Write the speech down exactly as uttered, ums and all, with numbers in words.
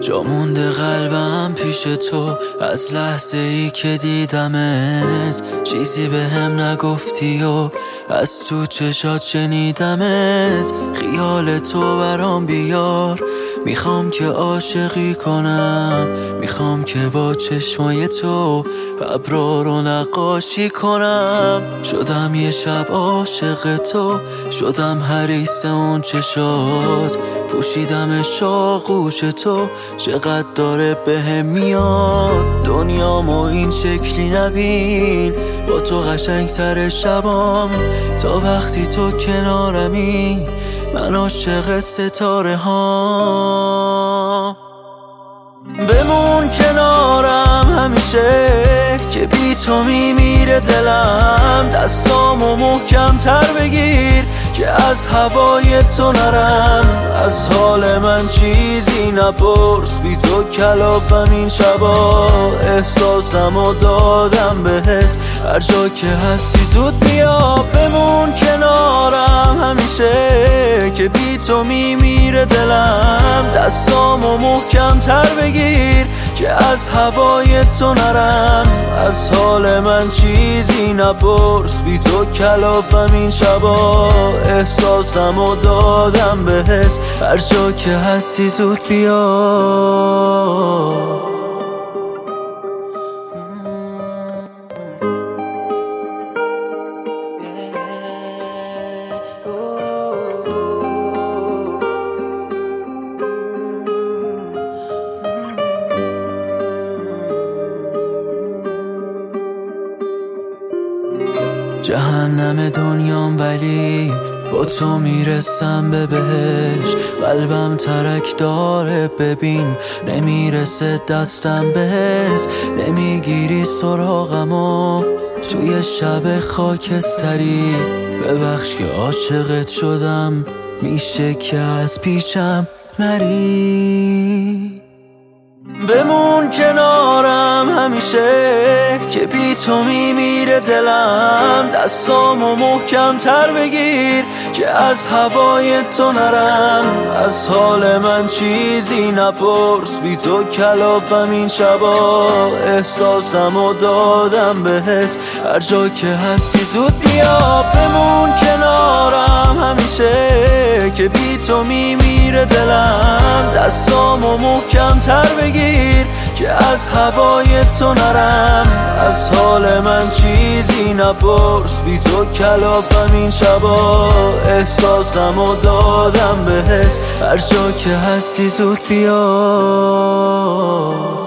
جا مونده قلبم پیش تو از لحظه ای که دیدمت، چیزی به هم نگفتی و از تو چشات شنیدمت. خیال تو برام بیار، میخوام که عاشقی کنم، میخوام که با چشمای تو ابرا رو نقاشی کنم. شدم یه شب عاشق تو، شدم حریص اون چشات، پوشیدم آغوش تو، چقدر داره بهم میاد. دنیامو این شکلی نبین، با تو قشنگتر شبام. تا وقتی تو کنارمی، من عاشق ستاره ها. بمون کنارم همیشه که بی تو میمیره دلم. دستامو محکم تر بگیر که از هوای تو نرم. از حال من چیزی نپرس، بی تو کلافم این شبا. احساسمو دادم بهت، هر جا که هستی زود بیا. بمون کنارم همیشه که بی تو میمیره دلم. دستامو محکم تر بگیر که از هوای تو نرم. از حال من چیزی نپرس، بی تو کلافم این شبا. احساسمو دادم بهت، هر جا که هستی زود بیا. جهنم دنیام ولی با تو میرسم به بهش. قلبم ترک داره ببین، نمیرسه دستم بهت. نمیگیری سراغمو توی شب خاکستری. ببخش که عاشقت شدم، میشه که از پیشم نری. بمون کنارم همیشه که بی تو میمیره دلم. دستامو محکم تر بگیر که از هوای تو نرم. از حال من چیزی نپرس، بی تو کلافم این شبا. احساسمو دادم بهت، هر جا که هستی زود بیا. بمون کنارم همیشه که بی تو میمیره دلم. دستامو محکم تر بگیر که از هوای تو نرم. از حال من چیزی نپرس، بی تو کلافم این شبا. احساسمو دادم بهت، هر جا که هستی زود بیا.